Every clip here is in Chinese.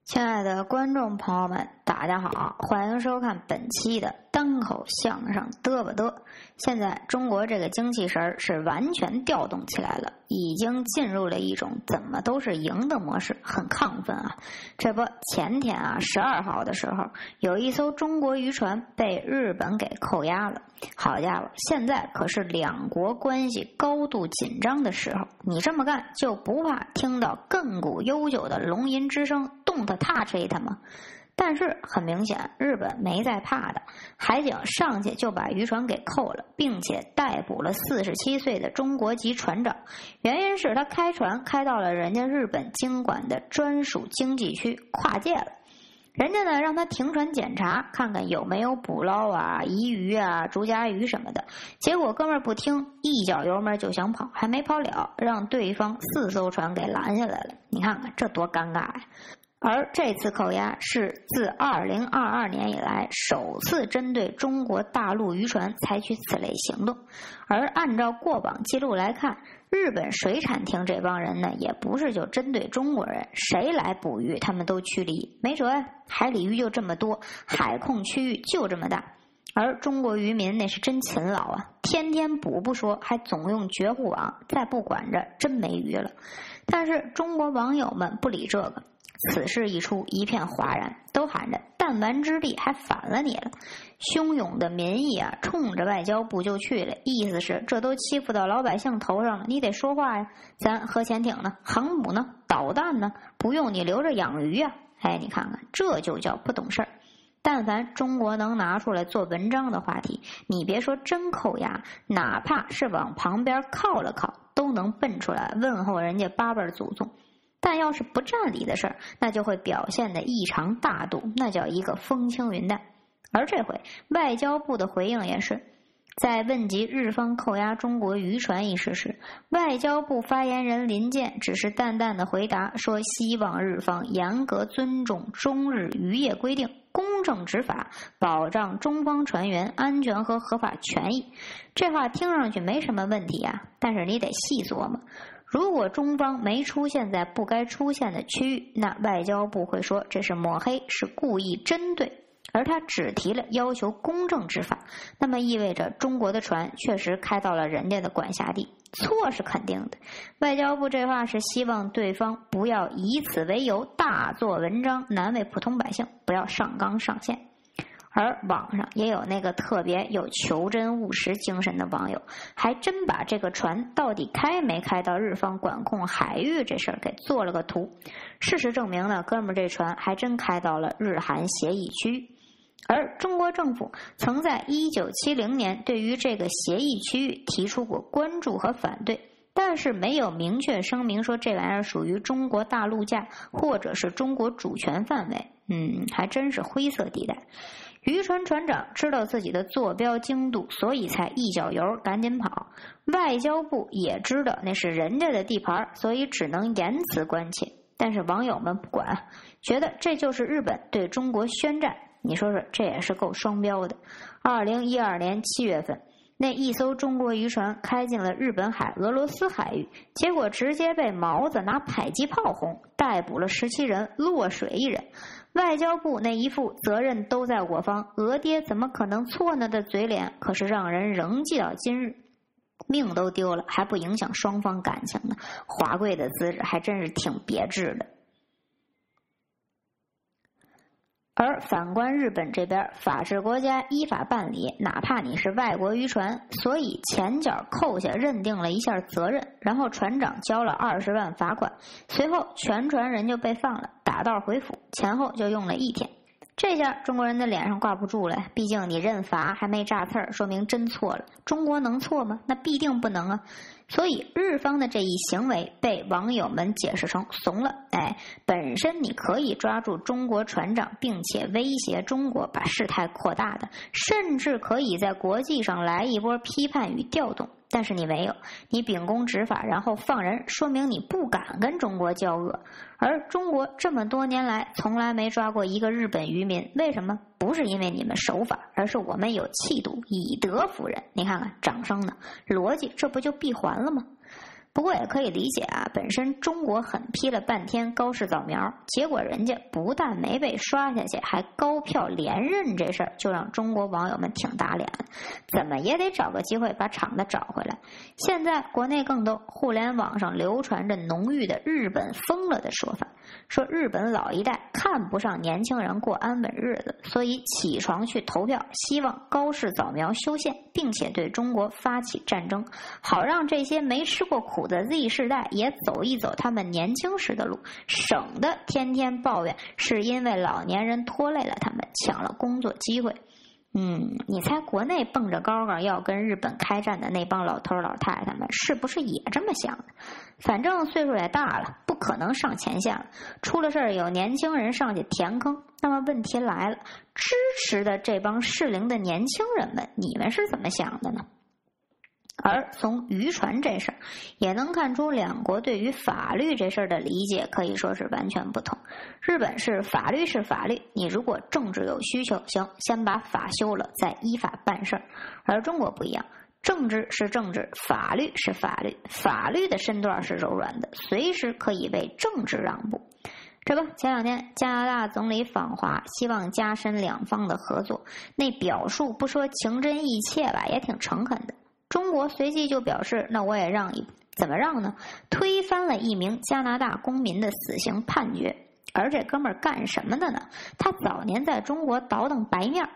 亲爱的观众朋友们，大家好，欢迎收看本期的单口相声嘚吧嘚。现在中国这个精气神是完全调动起来了，已经进入了一种怎么都是赢的模式，很亢奋啊。这不，前天啊12号的时候，有一艘中国渔船被日本给扣押了。好家伙，现在可是两国关系高度紧张的时候，你这么干就不怕听到亘古悠久的龙吟之声动他踏吹他吗？但是很明显，日本没在怕的，海警上去就把渔船给扣了，并且逮捕了47岁的中国籍船长。原因是他开船开到了人家日本经管的专属经济区，跨界了。人家呢让他停船检查，看看有没有捕捞啊、移鱼啊、竹夹鱼什么的。结果哥们儿不听，一脚油门就想跑，还没跑了，让对方4艘船给拦下来了。你看看这多尴尬呀！而这次扣押是自2022年以来首次针对中国大陆渔船采取此类行动。而按照过往记录来看，日本水产厅这帮人呢，也不是就针对中国人，谁来捕鱼他们都驱离。没辙呀，海里鱼就这么多，海控区域就这么大。而中国渔民那是真勤劳啊，天天捕不说，还总用绝户网，再不管着真没鱼了。但是中国网友们不理这个，此事一出，一片哗然，都喊着弹丸之地还反了你了。汹涌的民意啊，冲着外交部就去了，意思是这都欺负到老百姓头上了，你得说话呀。咱核潜艇呢，航母呢，导弹呢，不用你留着养鱼啊。哎，你看看，这就叫不懂事儿。但凡中国能拿出来做文章的话题，你别说真扣押，哪怕是往旁边靠了靠，都能蹦出来问候人家8辈祖宗。但要是不占理的事儿，那就会表现得异常大度，那叫一个风轻云淡。而这回外交部的回应也是，在问及日方扣押中国渔船一事时，外交部发言人林健只是淡淡的回答说，希望日方严格尊重中日渔业规定，公正执法，保障中方船员安全和合法权益。这话听上去没什么问题啊，但是你得细琢磨，如果中方没出现在不该出现的区域，那外交部会说这是抹黑，是故意针对。而他只提了要求公正执法，那么意味着中国的船确实开到了人家的管辖地，错是肯定的。外交部这话是希望对方不要以此为由大做文章，难为普通百姓，不要上纲上线。而网上也有那个特别有求真务实精神的网友，还真把这个船到底开没开到日方管控海域这事儿给做了个图。事实证明呢，哥们儿这船还真开到了日韩协议区域。而中国政府曾在1970年对于这个协议区域提出过关注和反对，但是没有明确声明说这玩意儿属于中国大陆架或者是中国主权范围。还真是灰色地带。渔船船长知道自己的坐标经度，所以才一脚油赶紧跑。外交部也知道那是人家的地盘，所以只能言辞关切。但是网友们不管，觉得这就是日本对中国宣战。你说说，这也是够双标的。2012年7月份，那一艘中国渔船开进了日本海、俄罗斯海域，结果直接被毛子拿迫击炮轰，逮捕了17人，落水1人。外交部那一副责任都在我方，俄爹怎么可能错呢的嘴脸，可是让人仍记到今日。命都丢了，还不影响双方感情呢，华贵的资质还真是挺别致的。而反观日本这边，法治国家依法办理，哪怕你是外国渔船，所以前脚扣下认定了一下责任，然后船长交了20万罚款，随后全船人就被放了，打道回府，前后就用了1天。这下中国人的脸上挂不住了，毕竟你认罚还没炸刺儿，说明真错了。中国能错吗？那必定不能啊。所以日方的这一行为被网友们解释成怂了。本身你可以抓住中国船长，并且威胁中国，把事态扩大的，甚至可以在国际上来一波批判与调动。但是你没有，你秉公执法，然后放人，说明你不敢跟中国交恶。而中国这么多年来从来没抓过一个日本渔民，为什么？不是因为你们守法，而是我们有气度，以德服人。你看看掌声呢，逻辑这不就闭环了吗？ 不过也可以理解啊，本身中国狠批了半天高市早苗，结果人家不但没被刷下去，还高票连任，这事儿就让中国网友们挺打脸的，怎么也得找个机会把场子找回来。现在国内更多，互联网上流传着浓郁的日本疯了的说法，说日本老一代看不上年轻人过安稳日子，所以起床去投票，希望高市早苗修宪，并且对中国发起战争，好让这些没吃过苦的 Z 世代也走一走他们年轻时的路，省得天天抱怨是因为老年人拖累了他们，抢了工作机会。你猜国内蹦着高高要跟日本开战的那帮老头老太太们是不是也这么想的？反正岁数也大了，不可能上前线了，出了事儿有年轻人上去填坑。那么问题来了，支持的这帮适龄的年轻人们，你们是怎么想的呢？而从渔船这事儿也能看出两国对于法律这事儿的理解可以说是完全不同。日本是法律是法律，你如果政治有需求，行，先把法修了再依法办事儿。而中国不一样，政治是政治，法律是法律，法律的身段是柔软的，随时可以为政治让步。这不，前两天加拿大总理访华，希望加深两方的合作，那表述不说情真意切吧，也挺诚恳的。中国随即就表示，那我也让一步，怎么让呢？推翻了一名加拿大公民的死刑判决。而这哥们儿干什么的呢？他早年在中国倒腾白面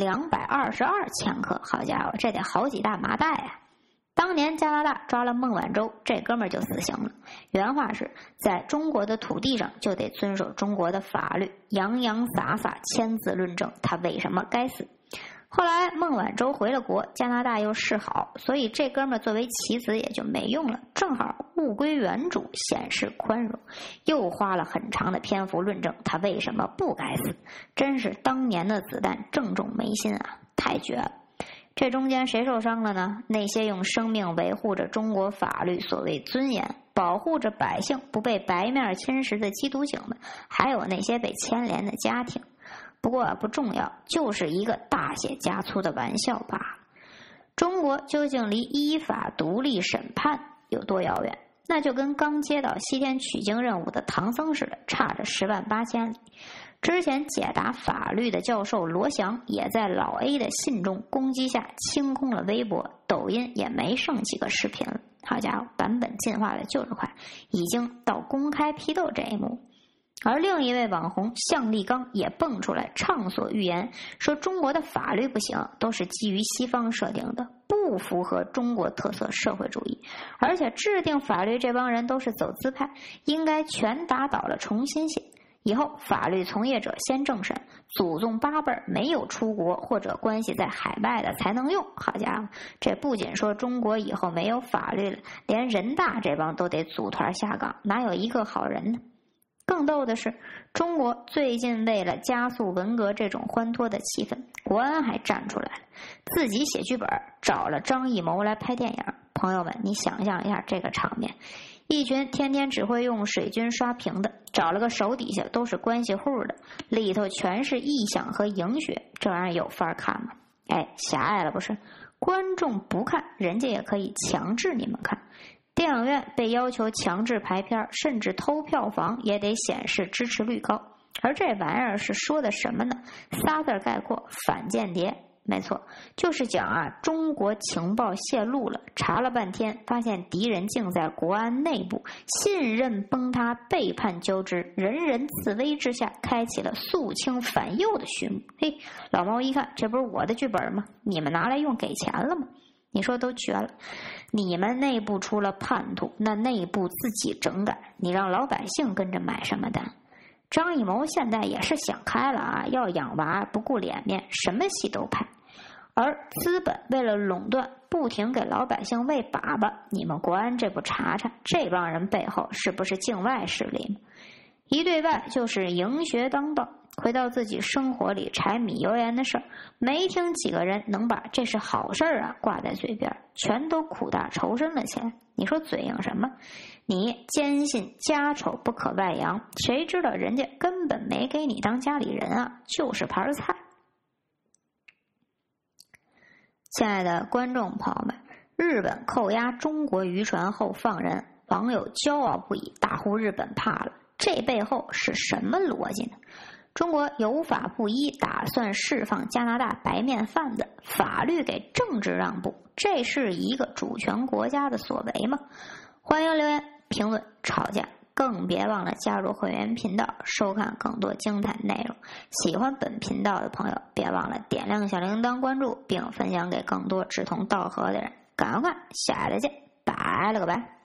，222千克，好家伙，这得好几大麻袋啊！当年加拿大抓了孟晚舟，这哥们儿就死刑了。原话是，在中国的土地上就得遵守中国的法律，洋洋洒洒签字论证他为什么该死。后来孟晚舟回了国，加拿大又示好，所以这哥们儿作为棋子也就没用了，正好物归原主，显示宽容，又花了很长的篇幅论证他为什么不该死。真是当年的子弹正中眉心啊，太绝了。这中间谁受伤了呢？那些用生命维护着中国法律所谓尊严，保护着百姓不被白面侵蚀的缉毒警们，还有那些被牵连的家庭。不过不重要，就是一个大写加粗的玩笑罢了。中国究竟离依法独立审判有多遥远？那就跟刚接到西天取经任务的唐僧似的，差着10万8千里。之前解答法律的教授罗翔也在老 A 的信中攻击下清空了微博，抖音也没剩几个视频了。好家伙，版本进化的就是快，已经到公开批斗这一幕。而另一位网红向立刚也蹦出来畅所欲言，说中国的法律不行，都是基于西方设定的，不符合中国特色社会主义，而且制定法律这帮人都是走资派，应该全打倒了重新写。以后法律从业者先政审，祖宗8辈没有出国或者关系在海外的才能用。好家伙，这不仅说中国以后没有法律了，连人大这帮都得组团下岗，哪有一个好人呢？更逗的是，中国最近为了加速文革这种欢脱的气氛，国安还站出来了，自己写剧本，找了张艺谋来拍电影。朋友们，你想象一下这个场面，一群天天只会用水军刷屏的，找了个手底下都是关系户的，里头全是臆想和营血，这玩意儿有法儿看吗？狭隘了不是？观众不看，人家也可以强制你们看。电影院被要求强制排片，甚至偷票房也得显示支持率高。而这玩意儿是说的什么呢？3字概括：反间谍。没错，就是讲中国情报泄露了，查了半天，发现敌人竟在国安内部，信任崩塌，背叛交织，人人自危之下，开启了肃清反右的序幕。嘿，老毛一看，这不是我的剧本吗？你们拿来用给钱了吗？你说都绝了，你们内部出了叛徒，那内部自己整改，你让老百姓跟着买什么单？张艺谋现在也是想开了要养娃不顾脸面，什么戏都拍。而资本为了垄断，不停给老百姓喂粑粑，你们国安这不查查，这帮人背后是不是境外势力吗？一对外就是营学当道，回到自己生活里柴米油盐的事儿，没听几个人能把这是好事儿挂在嘴边，全都苦大仇深了起来。你说嘴硬什么？你坚信家丑不可外扬，谁知道人家根本没给你当家里人就是盘菜。亲爱的观众朋友们， 日本扣押中国渔船后放人，网友骄傲不已，大呼日本怕了。这背后是什么逻辑呢？中国有法不依，打算释放加拿大白面贩子，法律给政治让步，这是一个主权国家的所为吗？欢迎留言评论吵架，更别忘了加入会员频道收看更多精彩内容。喜欢本频道的朋友别忘了点亮小铃铛关注，并分享给更多志同道合的人。赶快看，下来再见，拜了个拜。